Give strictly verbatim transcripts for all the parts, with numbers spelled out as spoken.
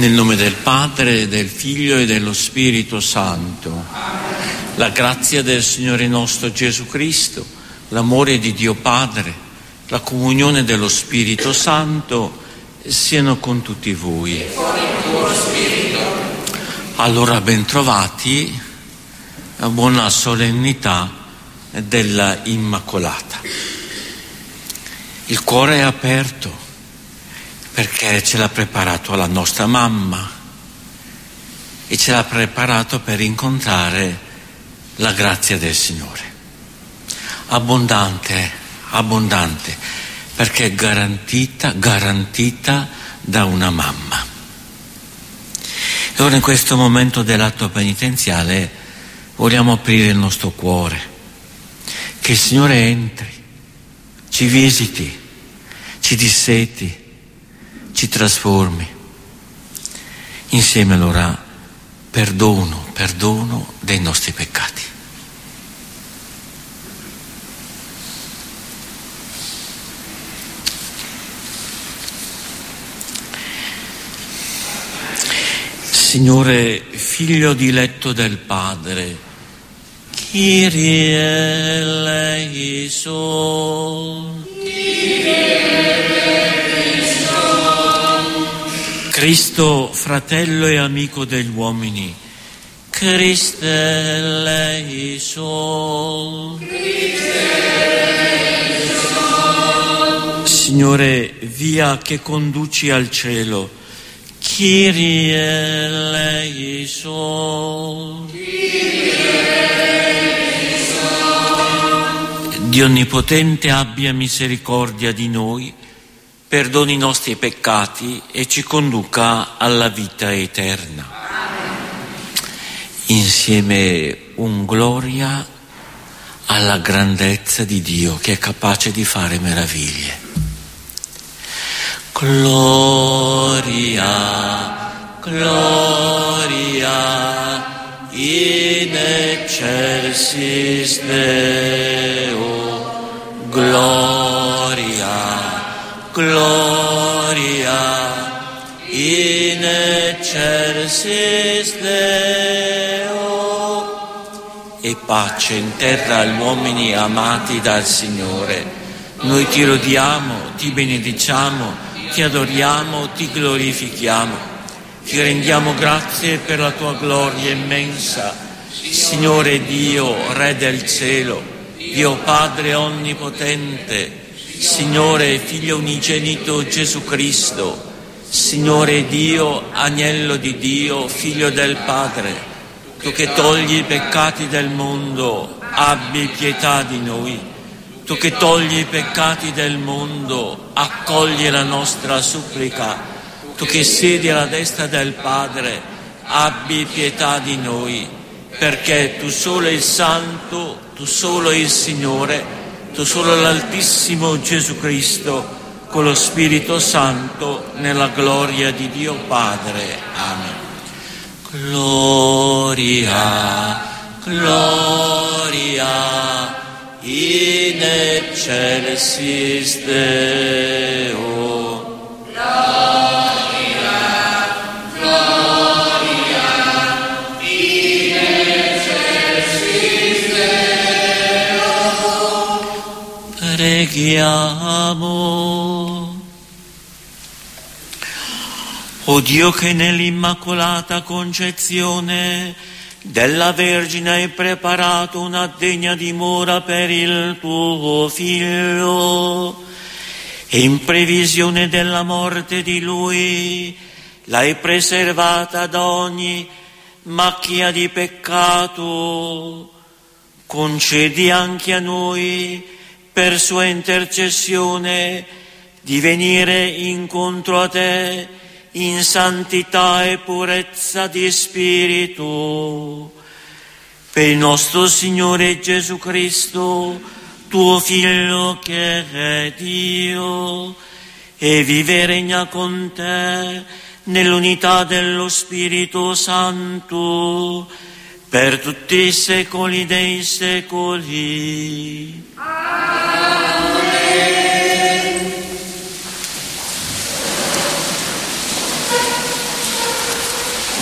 Nel nome del Padre, del Figlio e dello Spirito Santo. La grazia del Signore nostro Gesù Cristo, l'amore di Dio Padre, la comunione dello Spirito Santo siano con tutti voi. Allora, bentrovati, a buona solennità della Immacolata. Il cuore è aperto perché ce l'ha preparato la nostra mamma e ce l'ha preparato per incontrare la grazia del Signore. Abbondante, abbondante, perché è garantita, garantita da una mamma. E ora in questo momento dell'atto penitenziale vogliamo aprire il nostro cuore, che il Signore entri, ci visiti, ci disseti, ci trasformi. Insieme allora perdono, perdono dei nostri peccati. Signore, Figlio diletto del Padre, Kyrie eleison, Cristo, fratello e amico degli uomini, Christe eleison, Signore, via che conduci al cielo, Kyrie eleison, Dio Onnipotente abbia misericordia di noi, perdoni i nostri peccati e ci conduca alla vita eterna. Insieme un gloria alla grandezza di Dio che è capace di fare meraviglie. Gloria, gloria, in excelsis Deo, gloria, gloria, in excelsis Deo. E pace in terra agli uomini amati dal Signore. Noi ti lodiamo, ti benediciamo, ti adoriamo, ti glorifichiamo, ti rendiamo grazie per la tua gloria immensa, Signore Dio, Re del cielo, Dio Padre onnipotente, Signore Figlio unigenito Gesù Cristo, Signore Dio, Agnello di Dio, Figlio del Padre, tu che togli i peccati del mondo, abbi pietà di noi. Tu che togli i peccati del mondo, accogli la nostra supplica. Tu che siedi alla destra del Padre, abbi pietà di noi, perché tu solo il Santo, tu solo il Signore, tu solo l'Altissimo Gesù Cristo, con lo Spirito Santo, nella gloria di Dio Padre. Amen. Gloria, gloria, in excelsis Deo. Gloria, gloria, in excelsis Deo. Preghiamo. O Dio, che nell'Immacolata Concezione della Vergine hai preparato una degna dimora per il tuo Figlio, e in previsione della morte di Lui l'hai preservata da ogni macchia di peccato, concedi anche a noi, per sua intercessione, di venire incontro a te in santità e purezza di spirito, per il nostro Signore Gesù Cristo, tuo Figlio che è Dio, e vive e regna con te nell'unità dello Spirito Santo, per tutti i secoli dei secoli.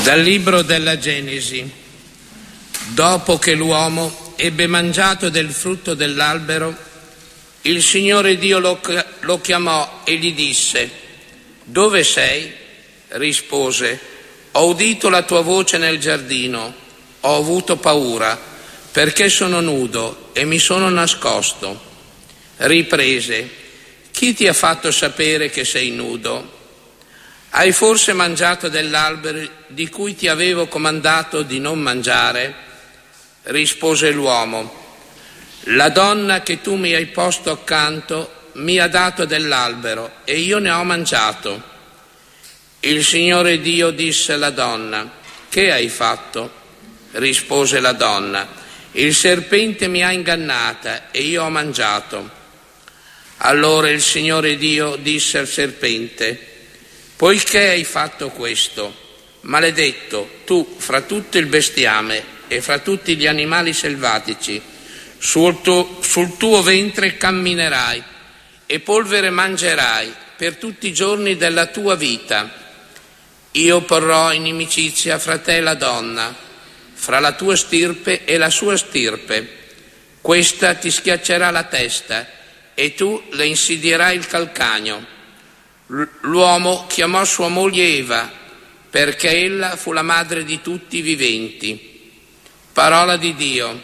Dal libro della Genesi. Dopo che l'uomo ebbe mangiato del frutto dell'albero, il Signore Dio lo, lo chiamò e gli disse: «Dove sei?» Rispose: «Ho udito la tua voce nel giardino, ho avuto paura, perché sono nudo e mi sono nascosto». Riprese: «Chi ti ha fatto sapere che sei nudo? Hai forse mangiato dell'albero di cui ti avevo comandato di non mangiare?» Rispose l'uomo: «La donna che tu mi hai posto accanto mi ha dato dell'albero e io ne ho mangiato». Il Signore Dio disse alla donna: «Che hai fatto?» Rispose la donna: «Il serpente mi ha ingannata e io ho mangiato». Allora il Signore Dio disse al serpente: «Poiché hai fatto questo, maledetto tu fra tutto il bestiame e fra tutti gli animali selvatici, sul tuo, sul tuo ventre camminerai e polvere mangerai per tutti i giorni della tua vita. Io porrò inimicizia fra te e la donna, fra la tua stirpe e la sua stirpe. Questa ti schiaccerà la testa e tu le insidierai il calcagno». L'uomo chiamò sua moglie Eva, perché ella fu la madre di tutti i viventi. Parola di Dio.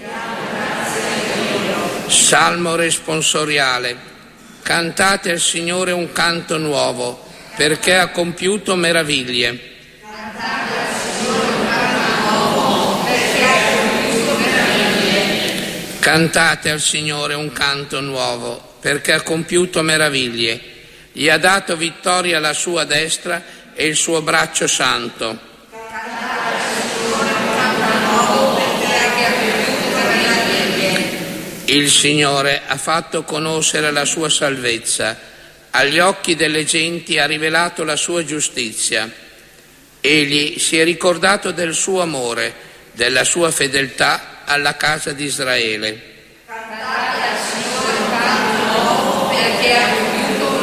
Salmo responsoriale. Cantate al Signore un canto nuovo, perché ha compiuto meraviglie. Cantate al Signore un canto nuovo, perché ha compiuto meraviglie. Cantate al Signore un canto nuovo, perché ha compiuto meraviglie. Gli ha dato vittoria alla sua destra e il suo braccio santo. Cantate al Signore un canto nuovo, perché ha compiuto meraviglie. Il Signore ha fatto conoscere la sua salvezza, agli occhi delle genti ha rivelato la sua giustizia. Egli si è ricordato del suo amore, della sua fedeltà alla casa di Israele. Cantate al Signore un canto nuovo, perché ha compiuto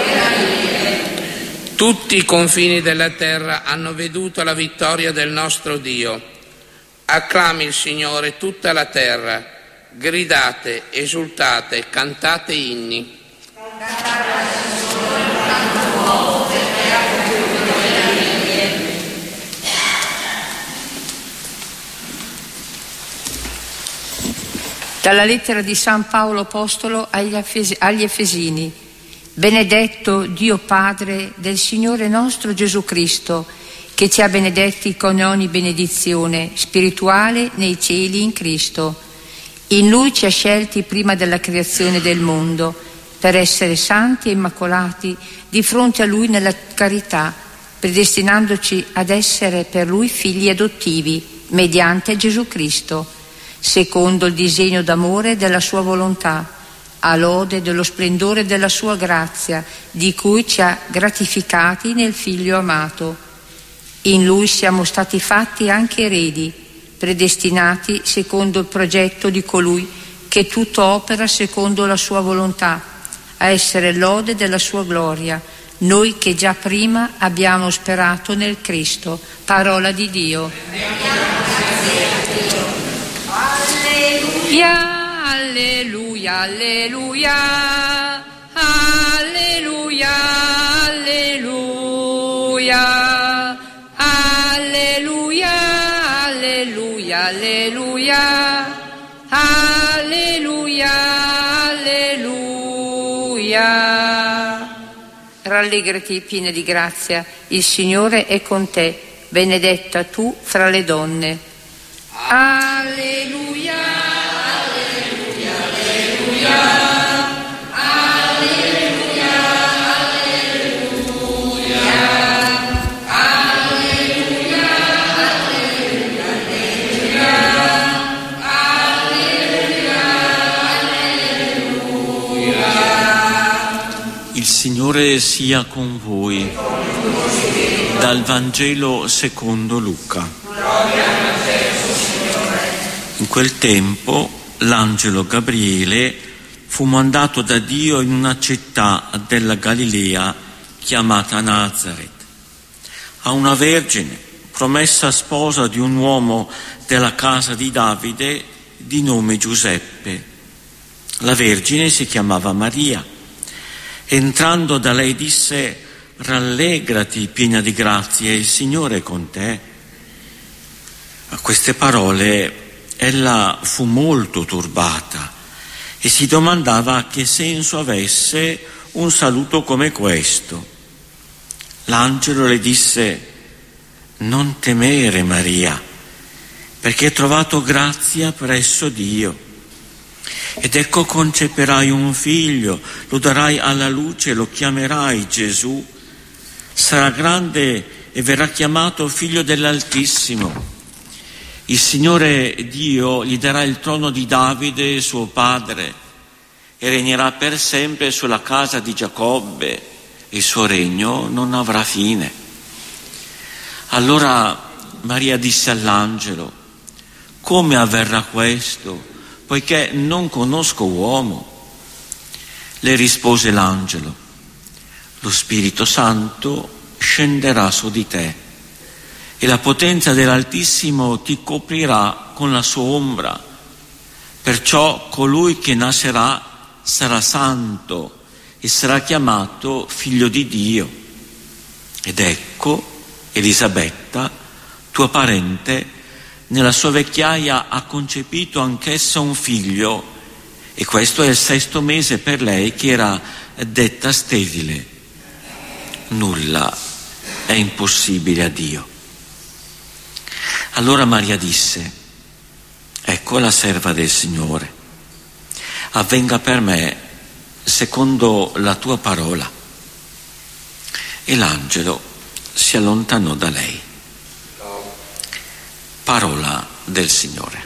Tutti i confini della terra hanno veduto la vittoria del nostro Dio. Acclami il Signore tutta la terra, gridate, esultate, cantate inni. Cantate al Signore un canto nuovo, perché ha compiuto meraviglie. Dalla lettera di San Paolo Apostolo agli, Efes- agli Efesini. Benedetto Dio Padre del Signore nostro Gesù Cristo, che ci ha benedetti con ogni benedizione spirituale nei cieli in Cristo. In Lui ci ha scelti prima della creazione del mondo, per essere santi e immacolati di fronte a Lui nella carità, predestinandoci ad essere per Lui figli adottivi, mediante Gesù Cristo, secondo il disegno d'amore della Sua volontà, a lode dello splendore della sua grazia, di cui ci ha gratificati nel Figlio amato. In Lui siamo stati fatti anche eredi, predestinati secondo il progetto di colui che tutto opera secondo la sua volontà, a essere lode della sua gloria, noi che già prima abbiamo sperato nel Cristo. Parola di Dio. Alleluia. Alleluia, alleluia, alleluia, alleluia, alleluia, alleluia, alleluia, alleluia, alleluia. Rallegrati piena di grazia, il Signore è con te, benedetta tu fra le donne. Alleluia. Il Signore sia con voi. Dal Vangelo secondo Luca. In quel tempo l'angelo Gabriele fu mandato da Dio in una città della Galilea chiamata Nazaret, a una vergine promessa sposa di un uomo della casa di Davide di nome Giuseppe. La Vergine si chiamava Maria. Entrando da lei disse: rallegrati, piena di grazia, il Signore è con te. A queste parole ella fu molto turbata e si domandava che senso avesse un saluto come questo. L'angelo le disse: non temere, Maria, perché hai trovato grazia presso Dio. Ed ecco conceperai un figlio, lo darai alla luce, lo chiamerai Gesù. Sarà grande e verrà chiamato figlio dell'Altissimo. Il Signore Dio gli darà il trono di Davide, suo padre, e regnerà per sempre sulla casa di Giacobbe. Il suo regno non avrà fine. Allora Maria disse all'angelo: come avverrà questo, poiché non conosco uomo? Le rispose l'angelo: lo Spirito Santo scenderà su di te e la potenza dell'Altissimo ti coprirà con la sua ombra. Perciò colui che nascerà sarà santo e sarà chiamato figlio di Dio. Ed ecco, Elisabetta, tua parente, nella sua vecchiaia ha concepito anch'essa un figlio, e questo è il sesto mese per lei che era detta sterile. Nulla è impossibile a Dio. Allora Maria disse: ecco la serva del Signore, avvenga per me secondo la tua parola. E l'angelo si allontanò da lei. Parola del Signore.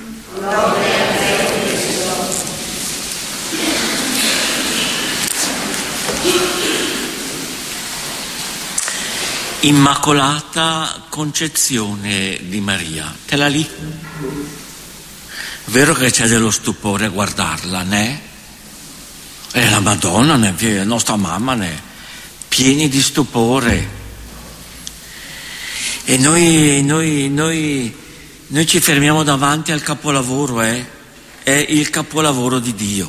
Immacolata concezione di Maria. Te la lì? Vero che c'è dello stupore a guardarla, né? E la Madonna, né? La nostra mamma, né? Pieni di stupore. E noi, noi, noi, noi ci fermiamo davanti al capolavoro, eh? È il capolavoro di Dio.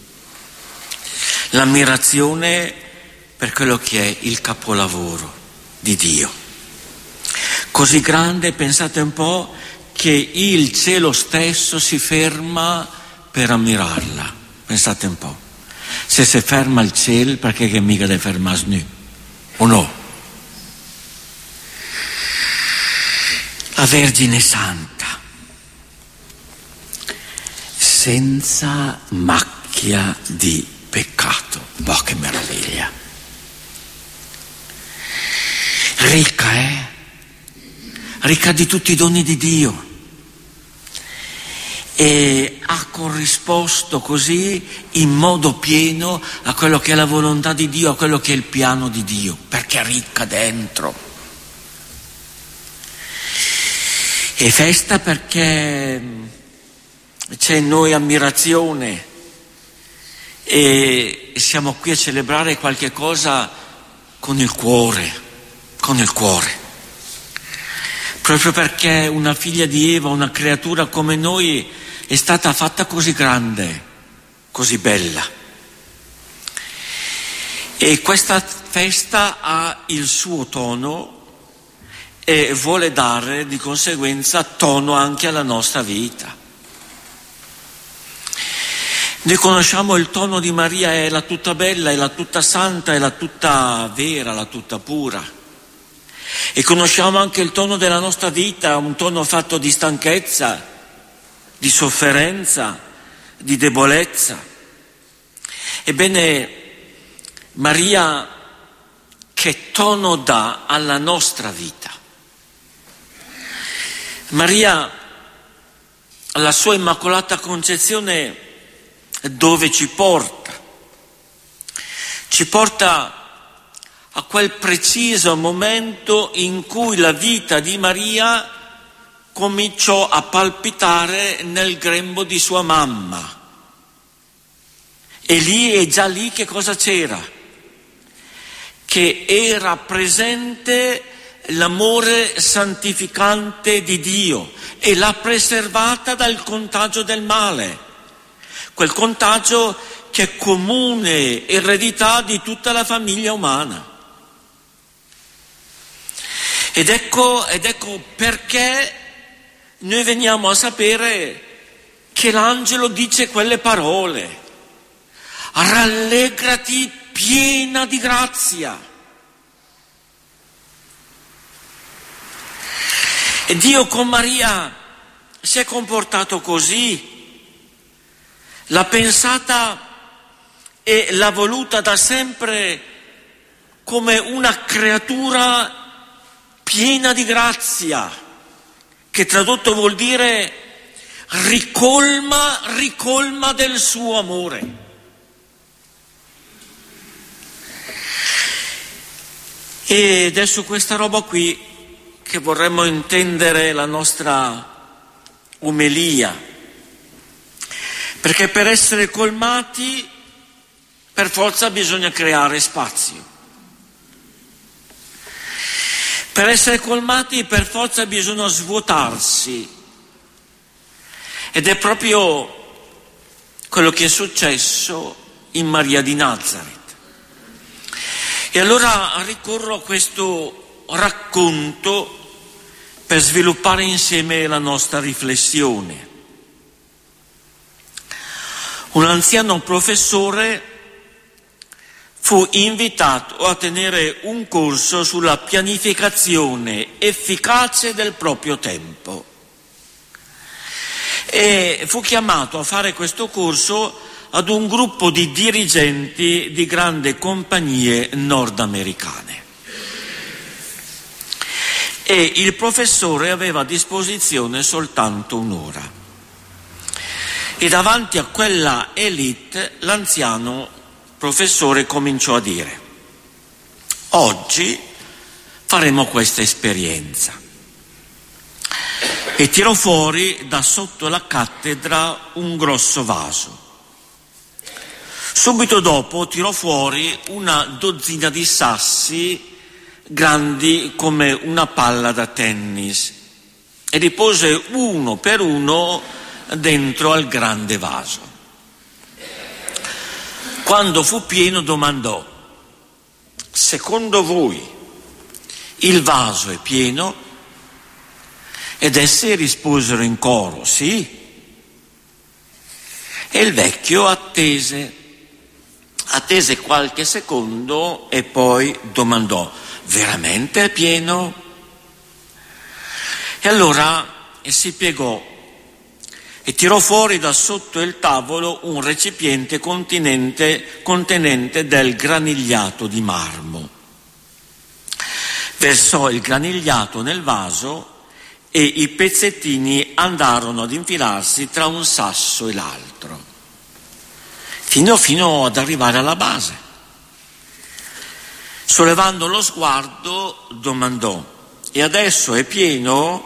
L'ammirazione per quello che è il capolavoro di Dio. Così grande, pensate un po', che il cielo stesso si ferma per ammirarla. Pensate un po'. Se si ferma il cielo, perché che mica deve fermarsi nu? O no? La Vergine Santa, senza macchia di peccato. Boh, che meraviglia! Ricca, eh? Ricca di tutti i doni di Dio. E ha corrisposto così in modo pieno a quello che è la volontà di Dio, a quello che è il piano di Dio, perché è ricca dentro. E festa perché c'è in noi ammirazione e siamo qui a celebrare qualche cosa con il cuore, con il cuore. Proprio perché una figlia di Eva, una creatura come noi, è stata fatta così grande, così bella. E questa festa ha il suo tono e vuole dare di conseguenza tono anche alla nostra vita. Noi conosciamo il tono di Maria, è la tutta bella, è la tutta santa, è la tutta vera, la tutta pura. E conosciamo anche il tono della nostra vita, un tono fatto di stanchezza, di sofferenza, di debolezza. Ebbene, Maria che tono dà alla nostra vita? Maria, la sua Immacolata Concezione, dove ci porta? Ci porta a quel preciso momento in cui la vita di Maria cominciò a palpitare nel grembo di sua mamma. E lì, e già lì, che cosa c'era? Che era presente l'amore santificante di Dio e l'ha preservata dal contagio del male, quel contagio che è comune eredità di tutta la famiglia umana. Ed ecco, ed ecco perché noi veniamo a sapere che l'angelo dice quelle parole: rallegrati piena di grazia. E Dio con Maria si è comportato così, l'ha pensata e l'ha voluta da sempre come una creatura piena di grazia, che tradotto vuol dire ricolma, ricolma del suo amore. Ed è su questa roba qui che vorremmo intendere la nostra omelia, perché per essere colmati per forza bisogna creare spazio. Per essere colmati per forza bisogna svuotarsi, ed è proprio quello che è successo in Maria di Nazaret. E allora ricorro a questo racconto per sviluppare insieme la nostra riflessione. Un anziano professore fu invitato a tenere un corso sulla pianificazione efficace del proprio tempo e fu chiamato a fare questo corso ad un gruppo di dirigenti di grandi compagnie nordamericane. E il professore aveva a disposizione soltanto un'ora. E davanti a quella élite l'anziano professore cominciò a dire: oggi faremo questa esperienza. E tirò fuori da sotto la cattedra un grosso vaso. Subito dopo tirò fuori una dozzina di sassi grandi come una palla da tennis e li pose uno per uno dentro al grande vaso. Quando fu pieno domandò: secondo voi il vaso è pieno? Ed essi risposero in coro: sì. E il vecchio attese, attese qualche secondo e poi domandò: veramente è pieno? E allora si piegò e tirò fuori da sotto il tavolo un recipiente contenente, contenente del granigliato di marmo. Versò il granigliato nel vaso e i pezzettini andarono ad infilarsi tra un sasso e l'altro, fino, fino ad arrivare alla base. Sollevando lo sguardo domandò: e adesso è pieno?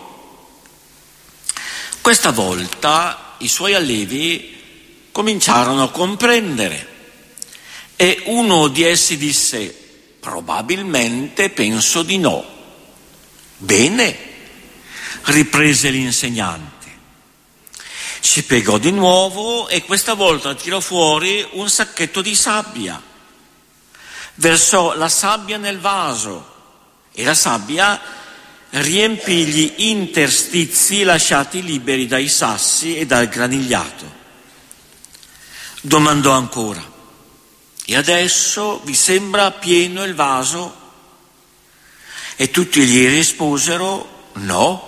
Questa volta i suoi allievi cominciarono a comprendere e uno di essi disse: probabilmente penso di no. Bene, riprese l'insegnante. Si piegò di nuovo e questa volta tirò fuori un sacchetto di sabbia. Versò la sabbia nel vaso e la sabbia riempì gli interstizi lasciati liberi dai sassi e dal granigliato. Domandò ancora: e adesso vi sembra pieno il vaso? E tutti gli risposero: no.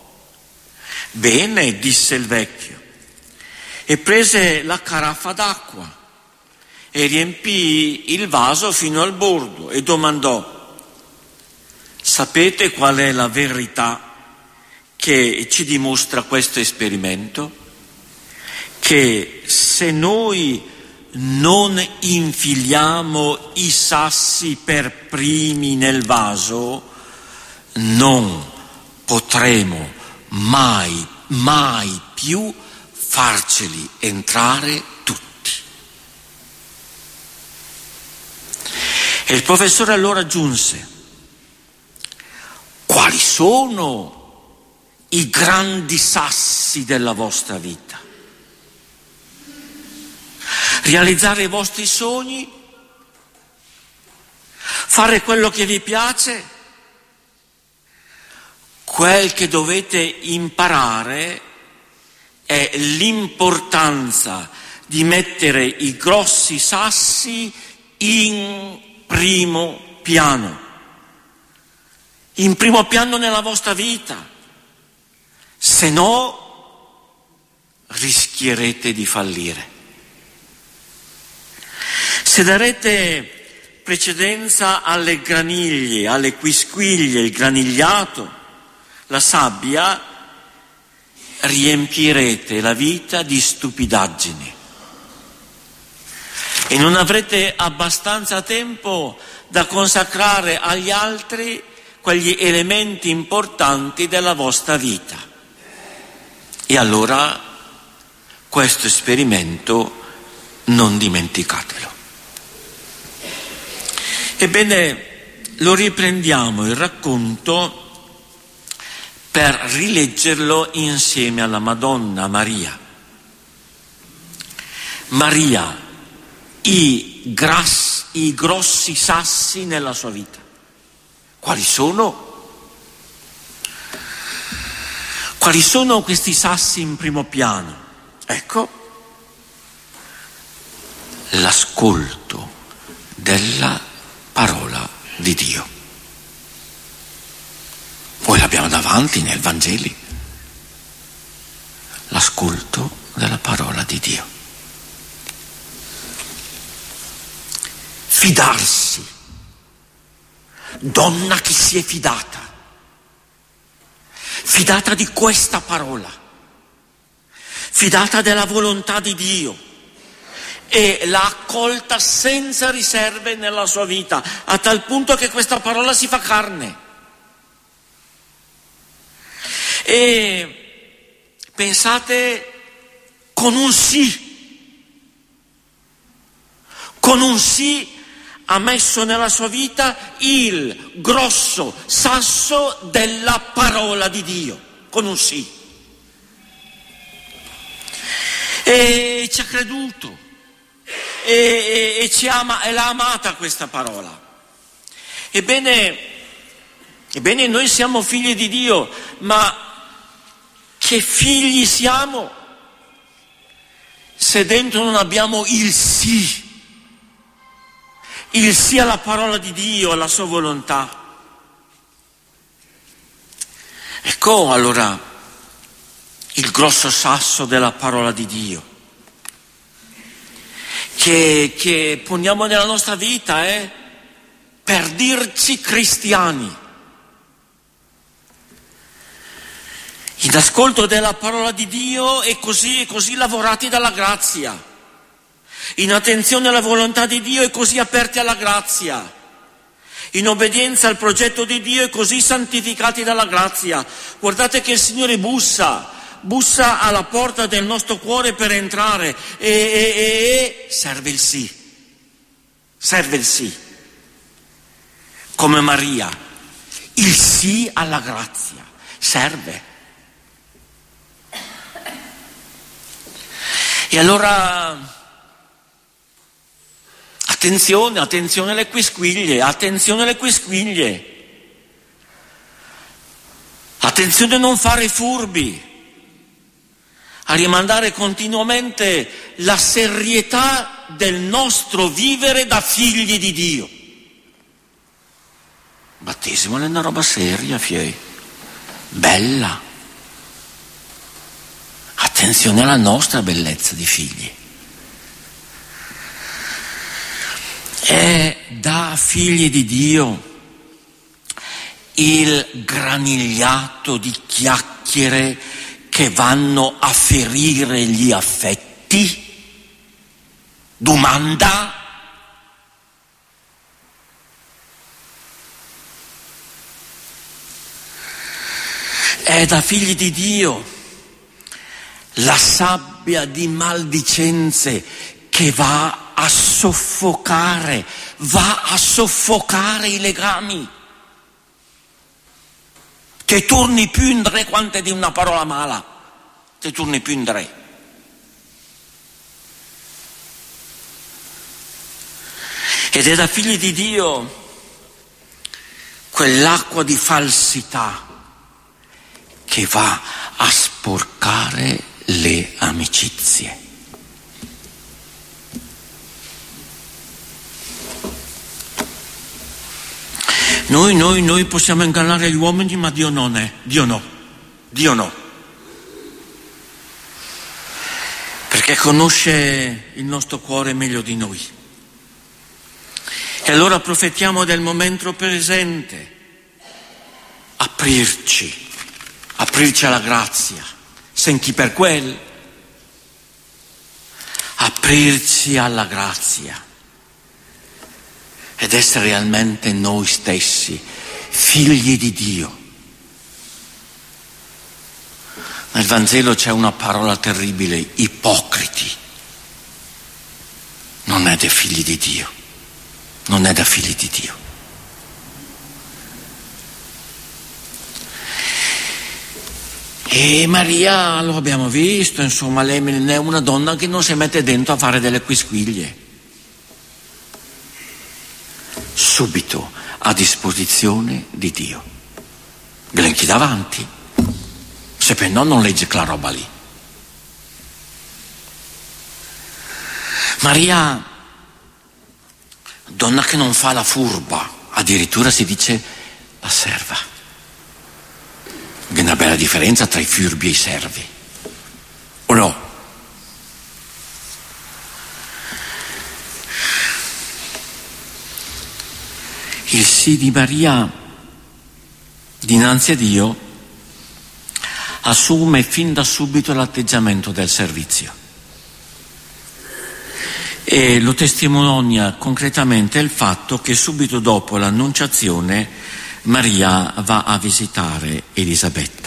Bene, disse il vecchio, e prese la caraffa d'acqua e riempì il vaso fino al bordo e domandò: sapete qual è la verità che ci dimostra questo esperimento? Che se noi non infiliamo i sassi per primi nel vaso, non potremo mai, mai più farceli entrare tutti. E il professore allora aggiunse: sono i grandi sassi della vostra vita? Realizzare i vostri sogni? Fare quello che vi piace? Quel che dovete imparare è l'importanza di mettere i grossi sassi in primo piano, in primo piano nella vostra vita, se no rischierete di fallire. Se darete precedenza alle graniglie, alle quisquiglie, il granigliato, la sabbia, riempirete la vita di stupidaggini e non avrete abbastanza tempo da consacrare agli altri quegli elementi importanti della vostra vita. E allora questo esperimento non dimenticatelo. Ebbene, lo riprendiamo il racconto per rileggerlo insieme alla Madonna Maria. Maria, i, gras, i grossi sassi nella sua vita. Quali sono? Quali sono questi sassi in primo piano? Ecco, l'ascolto della parola di Dio. Poi l'abbiamo davanti nel Vangeli, l'ascolto della parola di Dio. Fidarsi, donna che si è fidata, fidata di questa parola, fidata della volontà di Dio e l'ha accolta senza riserve nella sua vita, a tal punto che questa parola si fa carne. E pensate, con un sì, con un sì ha messo nella sua vita il grosso sasso della parola di Dio, con un sì. E ci ha creduto e, e, e ci ama e l'ha amata questa parola. Ebbene, ebbene noi siamo figli di Dio, ma che figli siamo se dentro non abbiamo il sì, il sì alla parola di Dio, alla sua volontà? Ecco allora il grosso sasso della parola di Dio che, che poniamo nella nostra vita eh, per dirci cristiani. In ascolto della parola di Dio e così, e così lavorati dalla grazia, in attenzione alla volontà di Dio e così aperti alla grazia, in obbedienza al progetto di Dio e così santificati dalla grazia. Guardate che il Signore bussa, bussa alla porta del nostro cuore per entrare e, e, e serve il sì, serve il sì, come Maria, il sì alla grazia, serve. E allora, attenzione, attenzione alle quisquiglie, attenzione alle quisquiglie, attenzione a non fare furbi, a rimandare continuamente la serietà del nostro vivere da figli di Dio. Battesimo è una roba seria, fiei, bella. Attenzione alla nostra bellezza di figli. È da figli di Dio il granigliato di chiacchiere che vanno a ferire gli affetti? Domanda? È da figli di Dio la sabbia di maldicenze che va a soffocare, va a soffocare i legami, Te torni più in tre quante di una parola mala, te torni più in tre. Ed è da figli di Dio quell'acqua di falsità che va a sporcare le amicizie. Noi, noi, noi possiamo ingannare gli uomini, ma Dio non è. Dio no. Dio no. Perché conosce il nostro cuore meglio di noi. E allora approfittiamo del momento presente. Aprirci. Aprirci alla grazia. Senti per quel. Aprirci alla grazia. Ed essere realmente noi stessi, figli di Dio. Nel Vangelo c'è una parola terribile, ipocriti. Non è da figli di Dio, non è da figli di Dio. E Maria, lo abbiamo visto, insomma, lei è una donna che non si mette dentro a fare delle quisquiglie. Subito a disposizione di Dio. Glenchi davanti, se per no non legge quella roba lì. Maria, donna che non fa la furba, addirittura si dice la serva. È una bella differenza tra i furbi e i servi, o no? Il sì di Maria dinanzi a Dio assume fin da subito l'atteggiamento del servizio e lo testimonia concretamente il fatto che subito dopo l'annunciazione Maria va a visitare Elisabetta.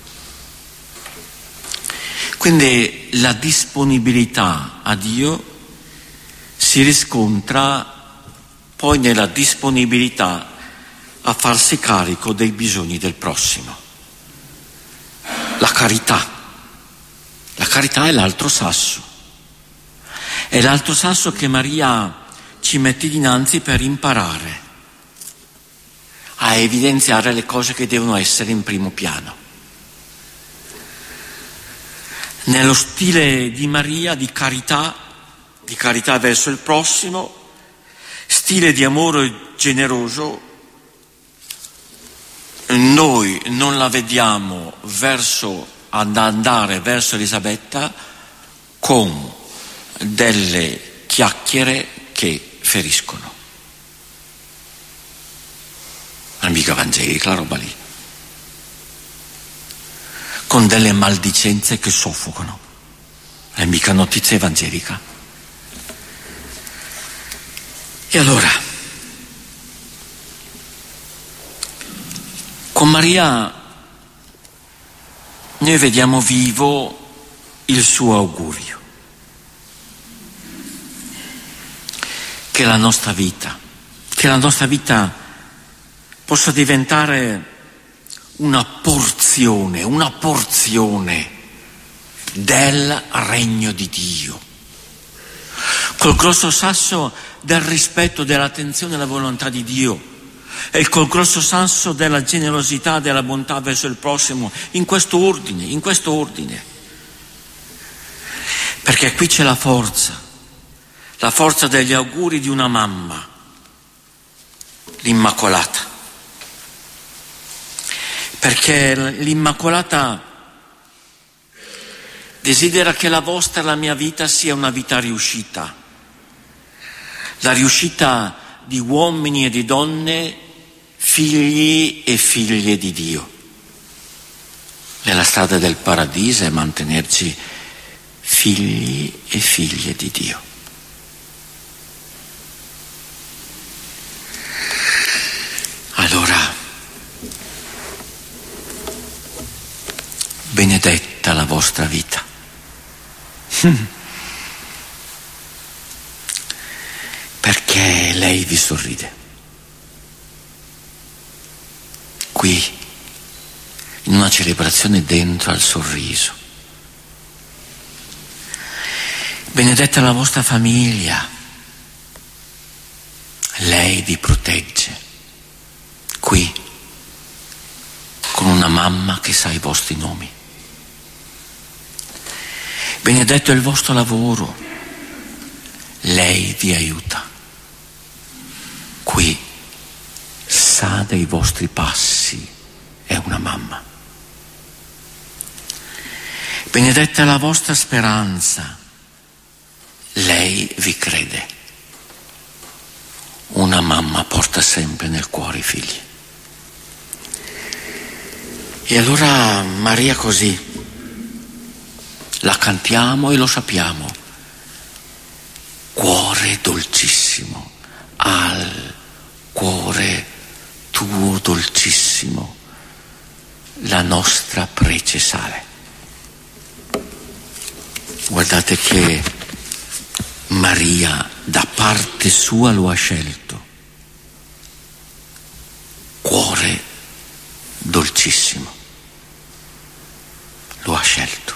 Quindi la disponibilità a Dio si riscontra poi nella disponibilità a farsi carico dei bisogni del prossimo. La carità. La carità è l'altro sasso. È l'altro sasso che Maria ci mette dinanzi per imparare a evidenziare le cose che devono essere in primo piano. Nello stile di Maria di carità, di carità verso il prossimo, stile di amore generoso, noi non la vediamo verso, ad andare verso Elisabetta con delle chiacchiere che feriscono. Non è mica evangelica la roba lì. Con delle maldicenze che soffocano. Non è mica notizia evangelica. E allora, con Maria noi vediamo vivo il suo augurio, che la nostra vita, che la nostra vita possa diventare una porzione, una porzione del regno di Dio, col grosso sasso del rispetto, dell'attenzione alla volontà di Dio e col grosso sasso della generosità, della bontà verso il prossimo, in questo ordine, in questo ordine. Perché qui c'è la forza, la forza degli auguri di una mamma, l'Immacolata. Perché l'Immacolata desidera che la vostra e la mia vita sia una vita riuscita, la riuscita di uomini e di donne, figli e figlie di Dio. Nella strada del paradiso è mantenerci figli e figlie di Dio. Allora, benedetta la vostra vita. Perché lei vi sorride. Qui, in una celebrazione dentro al sorriso. Benedetta la vostra famiglia, lei vi protegge, qui, con una mamma che sa i vostri nomi. Benedetto il vostro lavoro, lei vi aiuta, qui, sa dei vostri passi, è una mamma. Benedetta la vostra speranza, lei vi crede. Una mamma porta sempre nel cuore i figli. E allora Maria così, la cantiamo e lo sappiamo. Cuore dolcissimo, al cuore tuo dolcissimo, la nostra prece sale. Guardate che Maria da parte sua lo ha scelto. Cuore dolcissimo, lo ha scelto.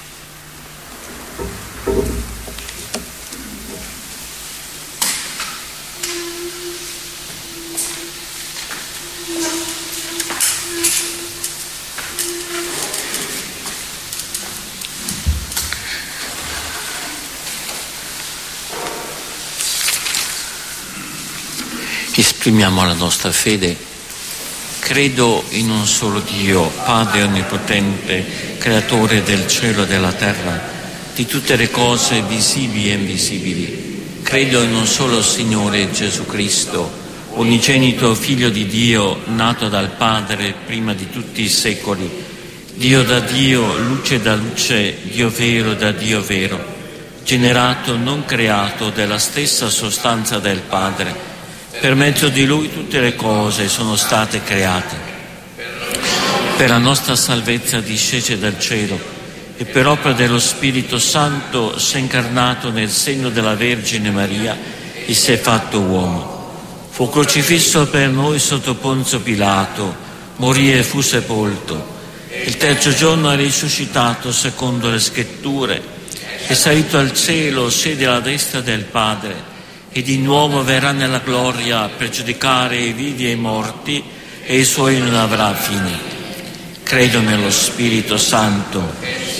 Esprimiamo la nostra fede. Credo in un solo Dio, Padre onnipotente, creatore del cielo e della terra, di tutte le cose visibili e invisibili. Credo in un solo Signore Gesù Cristo, unigenito Figlio di Dio, nato dal Padre prima di tutti i secoli, Dio da Dio, luce da luce, Dio vero da Dio vero, generato, non creato, della stessa sostanza del Padre. Per mezzo di Lui tutte le cose sono state create. Per la nostra salvezza discese dal cielo e per opera dello Spirito Santo si è incarnato nel seno della Vergine Maria e si è fatto uomo. Fu crocifisso per noi sotto Ponzio Pilato, morì e fu sepolto. Il terzo giorno è risuscitato secondo le Scritture, è salito al cielo, siede alla destra del Padre, e di nuovo verrà nella gloria per giudicare i vivi e i morti, e i suoi non avrà fine. Credo nello Spirito Santo,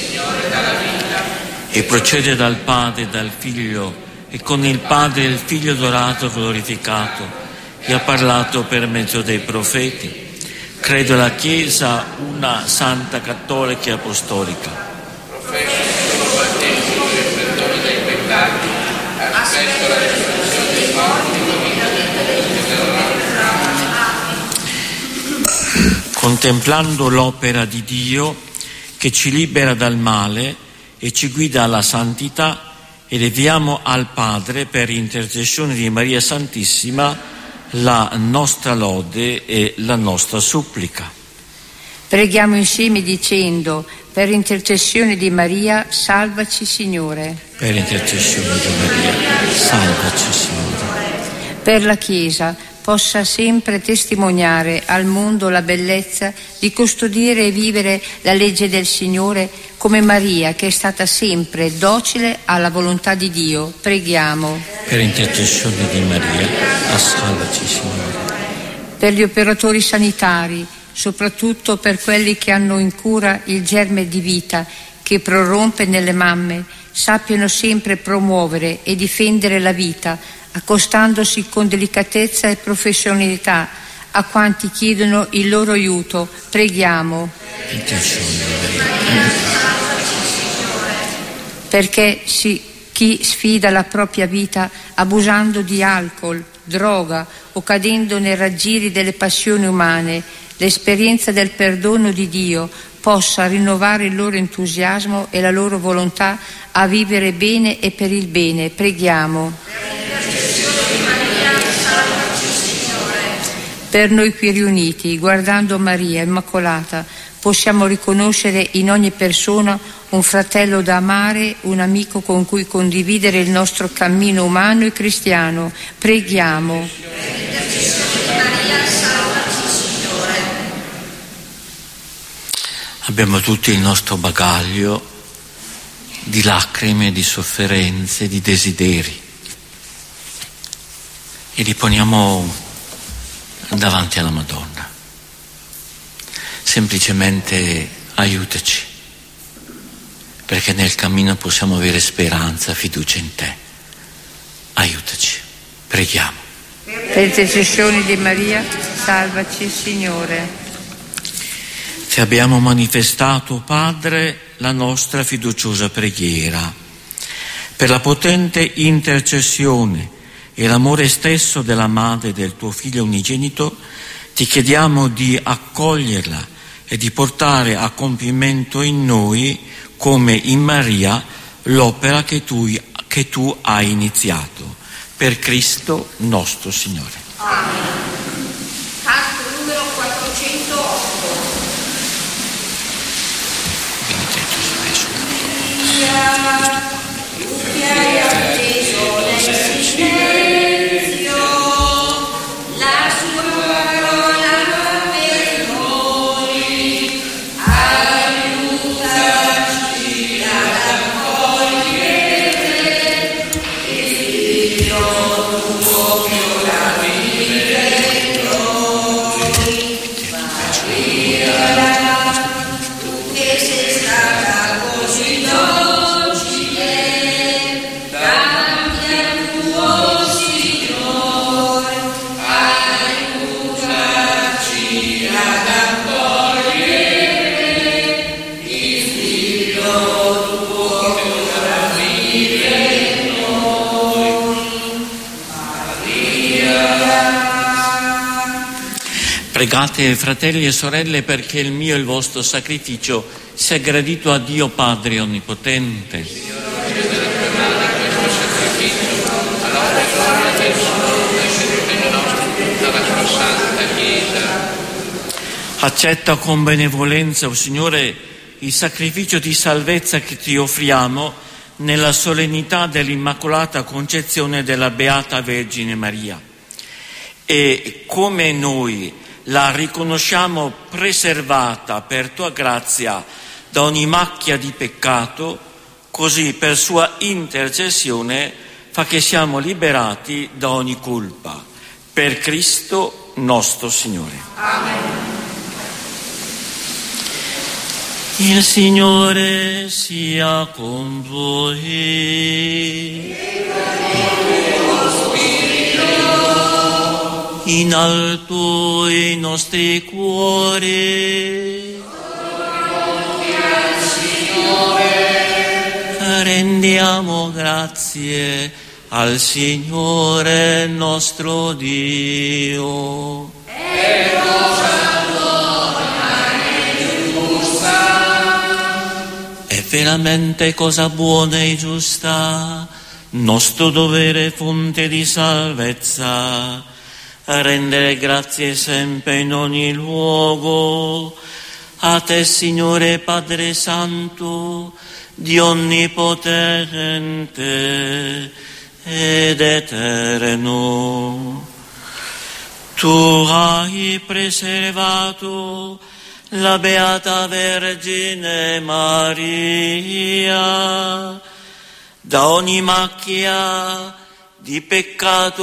e procede dal Padre e dal Figlio, e con il Padre e il Figlio adorato e glorificato, e ha parlato per mezzo dei profeti. Credo alla Chiesa, una santa, cattolica e apostolica. Professo il battesimo per il perdono dei peccati, aspetto la risurrezione dei morti, contemplando l'opera di Dio che ci libera dal male e ci guida alla santità, eleviamo al Padre per intercessione di Maria Santissima la nostra lode e la nostra supplica. Preghiamo insieme dicendo: per intercessione di Maria, salvaci Signore. Per intercessione di Maria, salvaci Signore. Per la Chiesa possa sempre testimoniare al mondo la bellezza di custodire e vivere la legge del Signore, come Maria, che è stata sempre docile alla volontà di Dio. Preghiamo. Per intercessione di Maria, salvaci Signore. Per gli operatori sanitari, soprattutto per quelli che hanno in cura il germe di vita che prorompe nelle mamme, sappiano sempre promuovere e difendere la vita, accostandosi con delicatezza e professionalità a quanti chiedono il loro aiuto. Preghiamo. Perché si, chi sfida la propria vita abusando di alcol, droga o cadendo nei raggiri delle passioni umane, l'esperienza del perdono di Dio possa rinnovare il loro entusiasmo e la loro volontà a vivere bene e per il bene. Preghiamo. Per noi qui riuniti, guardando Maria Immacolata, possiamo riconoscere in ogni persona un fratello da amare, un amico con cui condividere il nostro cammino umano e cristiano. Preghiamo. Abbiamo tutti il nostro bagaglio di lacrime, di sofferenze, di desideri e li poniamo davanti alla Madonna. Semplicemente aiutaci, perché nel cammino possiamo avere speranza, fiducia in te. Aiutaci, preghiamo. Per intercessioni di Maria, salvaci, Signore. Ti abbiamo manifestato, Padre, la nostra fiduciosa preghiera. Per la potente intercessione e l'amore stesso della Madre del tuo Figlio unigenito, ti chiediamo di accoglierla e di portare a compimento in noi, come in Maria, l'opera che tu, che tu hai iniziato. Per Cristo nostro Signore. Amen. Canto numero quattrocentootto. Tu che hai atteso nel silenzio la sua parola per noi, aiutaci ad accogliere il Figlio tuo che ora vive in noi. Maria, tu che sei stata così dolce, Pregate, fratelli e sorelle, perché il mio e il vostro sacrificio sia gradito a Dio Padre Onnipotente. Accetta con benevolenza, o Signore, il sacrificio di salvezza che ti offriamo nella solennità dell'Immacolata Concezione della Beata Vergine Maria. E come noi la riconosciamo preservata per tua grazia da ogni macchia di peccato, così per sua intercessione fa che siamo liberati da ogni colpa. Per Cristo nostro Signore. Amen. Il Signore sia con voi. In alto i nostri cuori. Rendiamo grazie al Signore nostro Dio. È cosa buona e giusta. È veramente cosa buona e giusta, nostro dovere fonte di salvezza, a rendere grazie sempre in ogni luogo a te, Signore Padre Santo, Dio onnipotente ed eterno. Tu hai preservato la Beata Vergine Maria da ogni macchia di peccato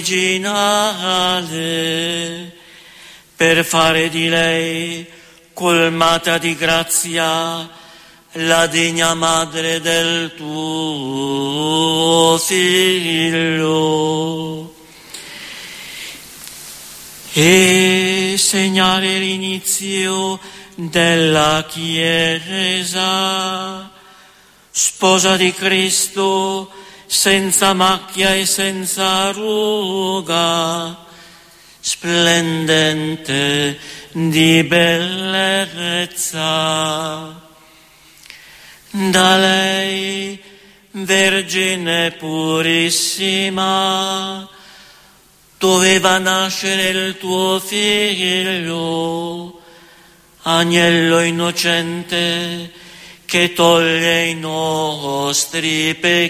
originale, per fare di lei, colmata di grazia, la degna madre del tuo Figlio, e segnare l'inizio della Chiesa, sposa di Cristo, senza macchia e senza ruga, splendente di bellezza. Da lei, Vergine purissima, doveva nascere il tuo Figlio, agnello innocente che toglie i nostri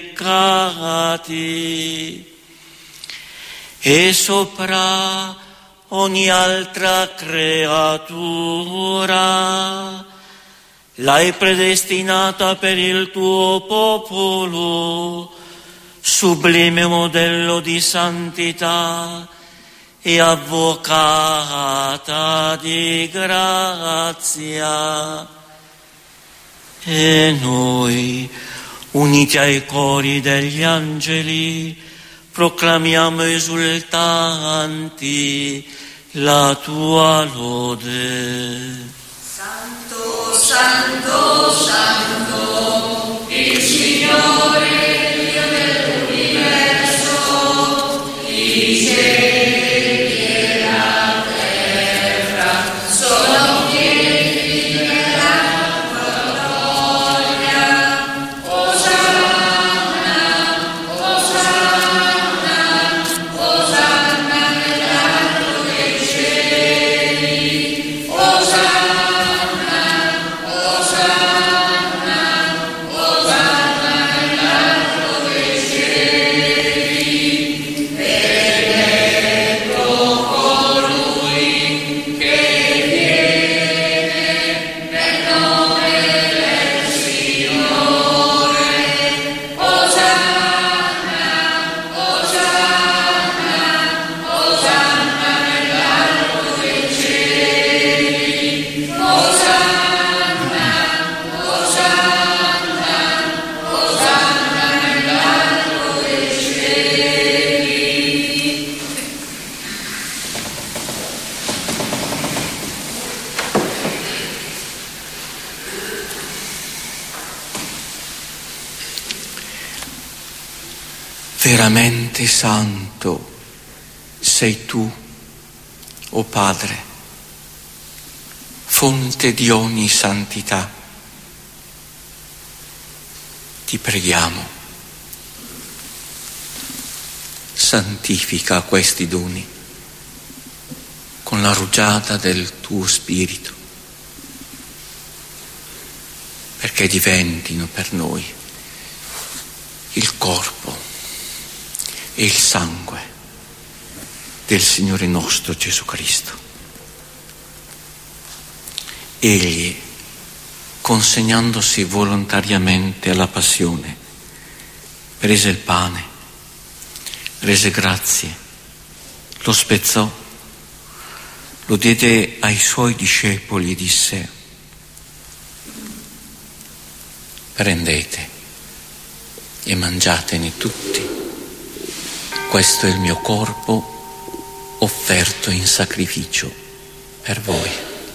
peccati, e sopra ogni altra creatura l'hai predestinata per il tuo popolo, sublime modello di santità e avvocata di grazia. E noi, uniti ai cori degli angeli, proclamiamo esultanti la tua lode. Santo, santo, santo, il Signore Dio dell'universo, i cieli e la terra sono pieni della tua gloria. Osanna, Osanna, Osanna nell'alto dei cieli. Osanna, Osanna, Osanna nell'alto dei cieli. Benedetto colui che viene nel nome del Signore. Osanna, Osanna, Osanna nell'alto dei cieli. Osanna, Osanna, Osanna nell'alto dei cieli. Veramente santo sei tu, o Padre, fonte di ogni santità. Ti preghiamo, santifica questi doni con la rugiada del tuo Spirito, perché diventino per noi il corpo e il sangue del Signore nostro Gesù Cristo. Egli, consegnandosi volontariamente alla passione, prese il pane, rese grazie, lo spezzò, lo diede ai suoi discepoli e disse: prendete e mangiatene tutti. Questo è il mio corpo offerto in sacrificio per voi.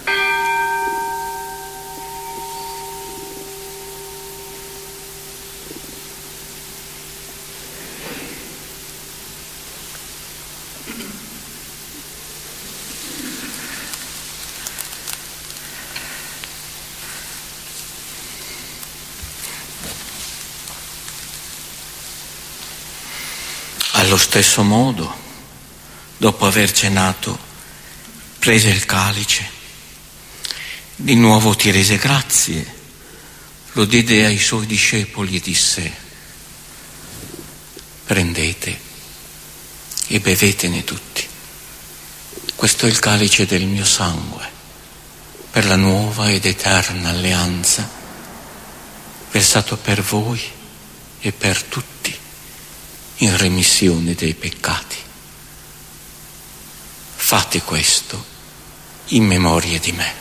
Allo stesso modo, dopo aver cenato, prese il calice, di nuovo ti rese grazie, lo diede ai suoi discepoli e disse: prendete e bevetene tutti. Questo è il calice del mio sangue, per la nuova ed eterna alleanza, versato per voi e per tutti in remissione dei peccati. Fate questo in memoria di me.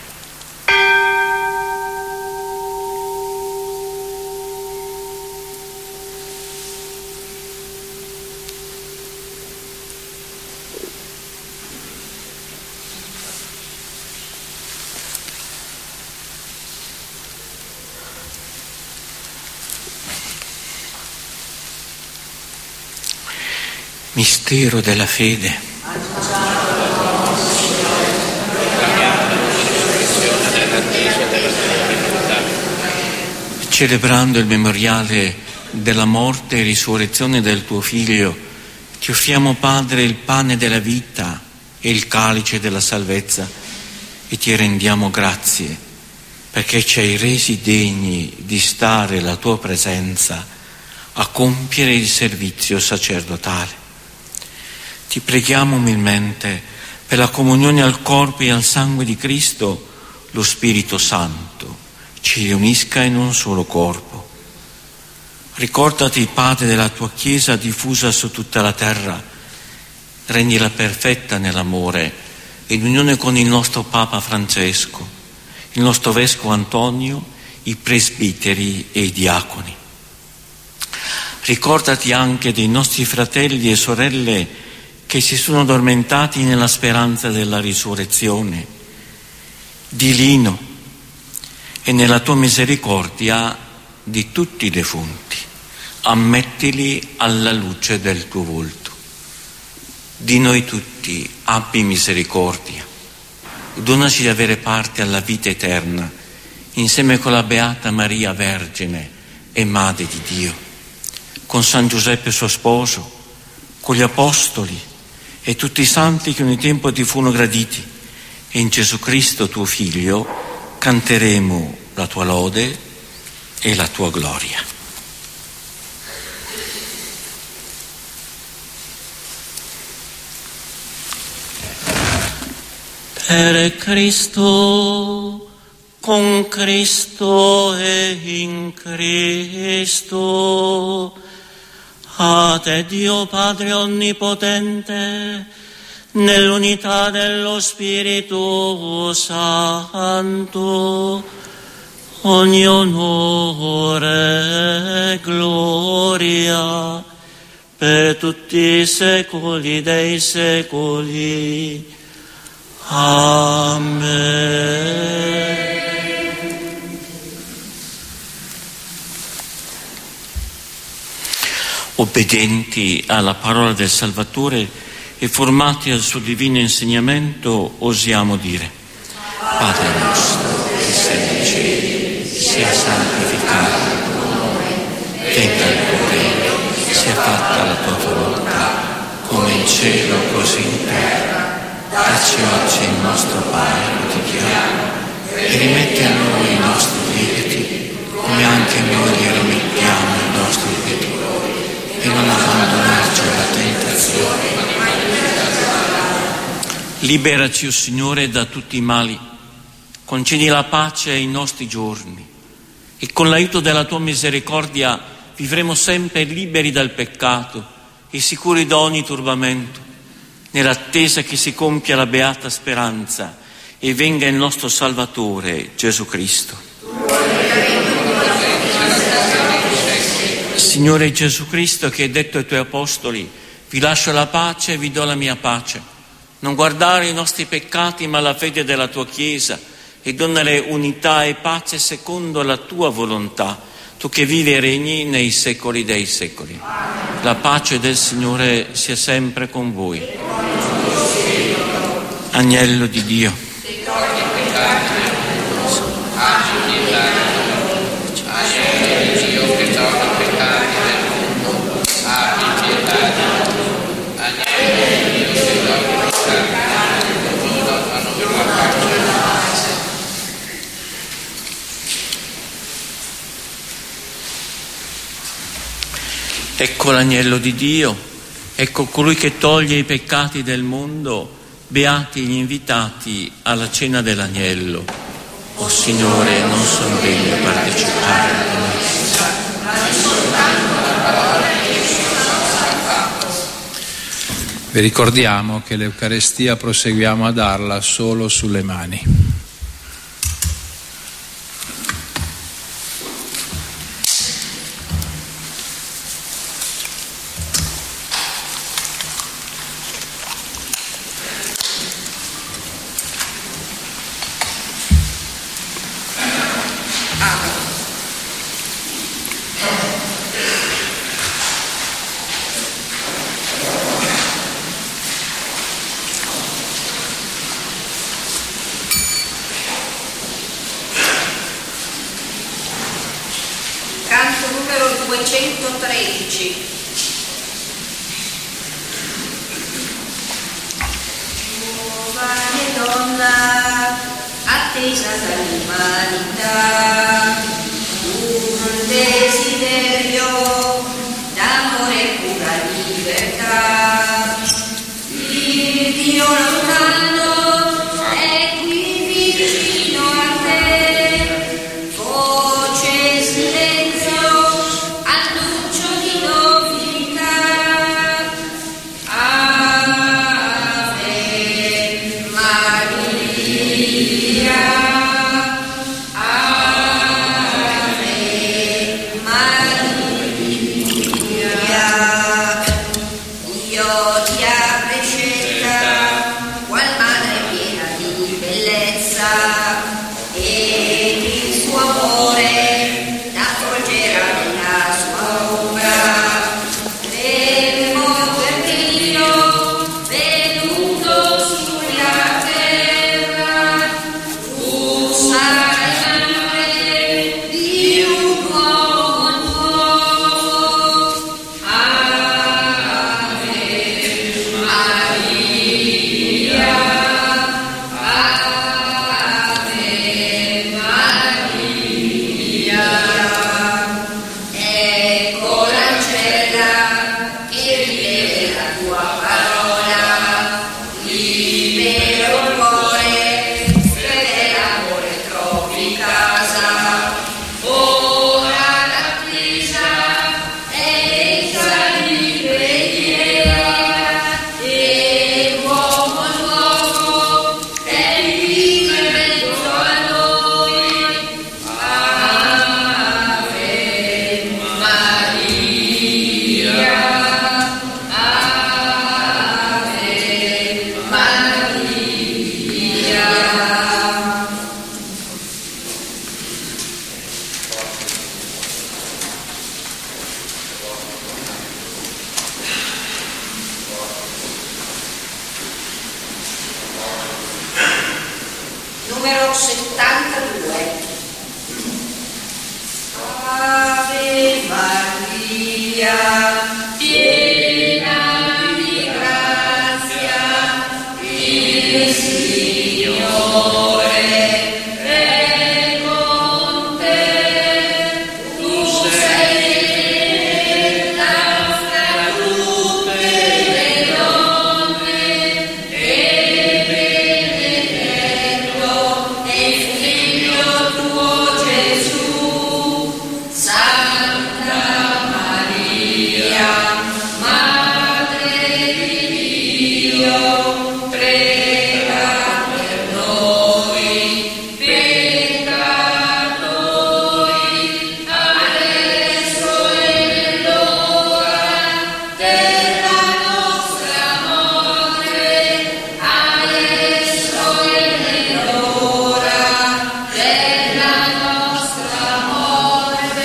Mistero della fede. Celebrando il memoriale della morte e risurrezione del tuo Figlio, ti offriamo, Padre, il pane della vita e il calice della salvezza, e ti rendiamo grazie perché ci hai resi degni di stare alla tua presenza a compiere il servizio sacerdotale. Ti preghiamo umilmente per la comunione al corpo e al sangue di Cristo, lo Spirito Santo ci riunisca in un solo corpo. Ricordati, Padre, della tua Chiesa diffusa su tutta la terra, rendila perfetta nell'amore, in unione con il nostro Papa Francesco, il nostro Vescovo Antonio, i presbiteri e i diaconi. Ricordati anche dei nostri fratelli e sorelle che si sono addormentati nella speranza della risurrezione, di Lino, e nella tua misericordia di tutti i defunti. Ammettili alla luce del tuo volto. Di noi tutti abbi misericordia. Donaci di avere parte alla vita eterna, insieme con la Beata Maria Vergine e Madre di Dio, con San Giuseppe suo sposo, con gli Apostoli e tutti i santi che ogni tempo ti furono graditi, e in Gesù Cristo tuo Figlio canteremo la tua lode e la tua gloria. Per Cristo, con Cristo e in Cristo, a te Dio Padre Onnipotente, nell'unità dello Spirito Santo, ogni onore e gloria per tutti i secoli dei secoli. Amen. Obbedienti alla parola del Salvatore e formati al suo divino insegnamento, osiamo dire: Padre nostro che sei nei cieli, sia santificato il tuo nome, venga il tuo regno, sia fatta la tua volontà, come in cielo così in terra. Dacci oggi il nostro pane quotidiano e rimetti a noi i nostri debiti, come anche noi li rimettiamo ai nostri debitori, e non abbandonarci alla tentazione. Liberaci, o Signore, da tutti i mali, concedi la pace ai nostri giorni, e con l'aiuto della tua misericordia vivremo sempre liberi dal peccato e sicuri da ogni turbamento, nell'attesa che si compia la beata speranza e venga il nostro Salvatore Gesù Cristo. Signore Gesù Cristo, che hai detto ai tuoi apostoli: vi lascio la pace e vi do la mia pace, non guardare i nostri peccati ma la fede della tua Chiesa, e donale unità e pace secondo la tua volontà, tu che vivi e regni nei secoli dei secoli. La pace del Signore sia sempre con voi. Agnello di Dio, ecco l'agnello di Dio, ecco colui che toglie i peccati del mondo. Beati gli invitati alla cena dell'agnello. O Signore, non sono degno di partecipare alla tua messa, ma soltanto la parola che sono. Vi ricordiamo che l'Eucarestia proseguiamo a darla solo sulle mani. duecentotredici. Giovane donna attesa dall'umanità, un desiderio d'amore, pura libertà, il Dio lontano è qui vicino a te. numero settantadue. Ave Maria, piena di grazia, il Signore è con te. Tu sei benedetta fra tutte le donne e benedetto è il figlio tuo Gesù. Santa Maria, Madre di Dio, prega per noi peccatori, adesso è l'ora della nostra morte, adesso è l'ora della nostra morte.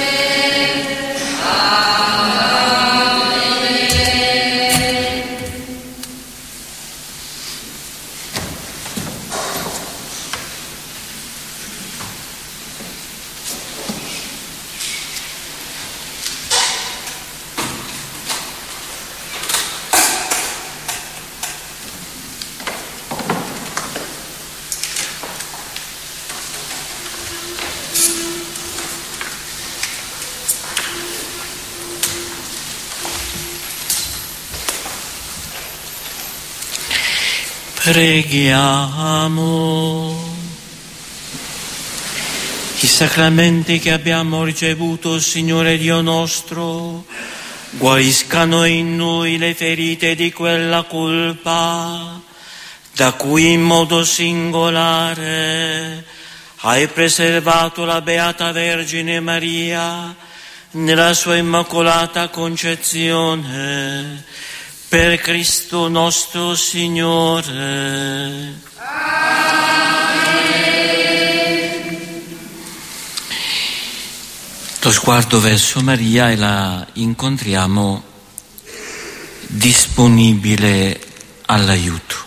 Preghiamo. I sacramenti che abbiamo ricevuto, Signore Dio nostro, guariscano in noi le ferite di quella colpa da cui in modo singolare hai preservato la Beata Vergine Maria nella sua immacolata concezione. Per Cristo nostro Signore. Amen. Lo sguardo verso Maria e la incontriamo disponibile all'aiuto,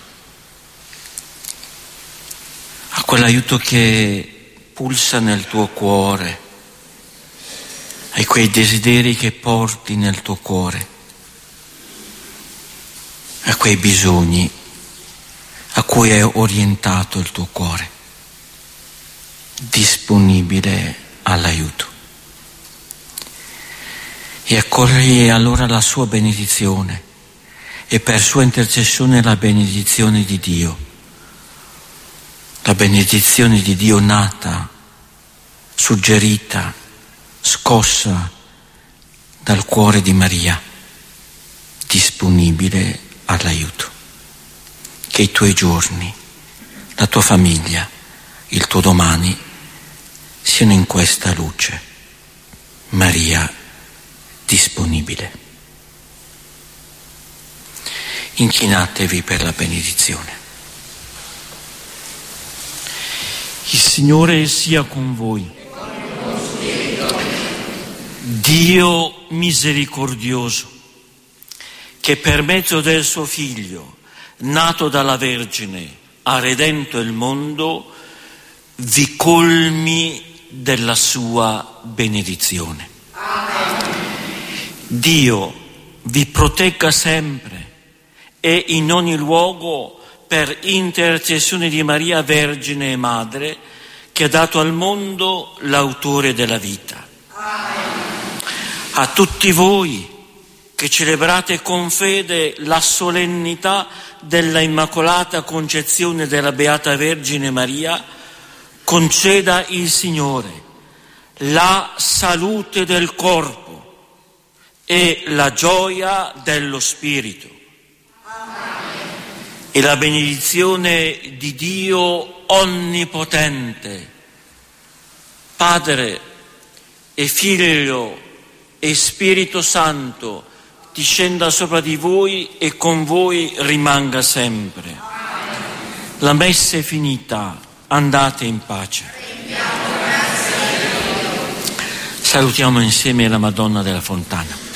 a quell'aiuto che pulsa nel tuo cuore, ai quei desideri che porti nel tuo cuore, a quei bisogni a cui è orientato il tuo cuore, disponibile all'aiuto. E accogli allora la sua benedizione e per sua intercessione la benedizione di Dio, la benedizione di Dio nata, suggerita, scossa dal cuore di Maria, disponibile all'aiuto. Che i tuoi giorni, la tua famiglia, il tuo domani siano in questa luce. Maria disponibile. Inchinatevi per la benedizione. Il Signore sia con voi. Dio misericordioso, che per mezzo del suo Figlio, nato dalla Vergine, ha redento il mondo, vi colmi della sua benedizione. Amen. Dio vi protegga sempre e in ogni luogo per intercessione di Maria Vergine e Madre, che ha dato al mondo l'autore della vita. Amen. A tutti voi che celebrate con fede la solennità della Immacolata Concezione della Beata Vergine Maria, conceda il Signore la salute del corpo e la gioia dello spirito. Amen. E la benedizione di Dio Onnipotente, Padre e Figlio e Spirito Santo, discenda sopra di voi e con voi rimanga sempre. Amen. La messa è finita, andate in pace. Salutiamo insieme la Madonna della Fontana.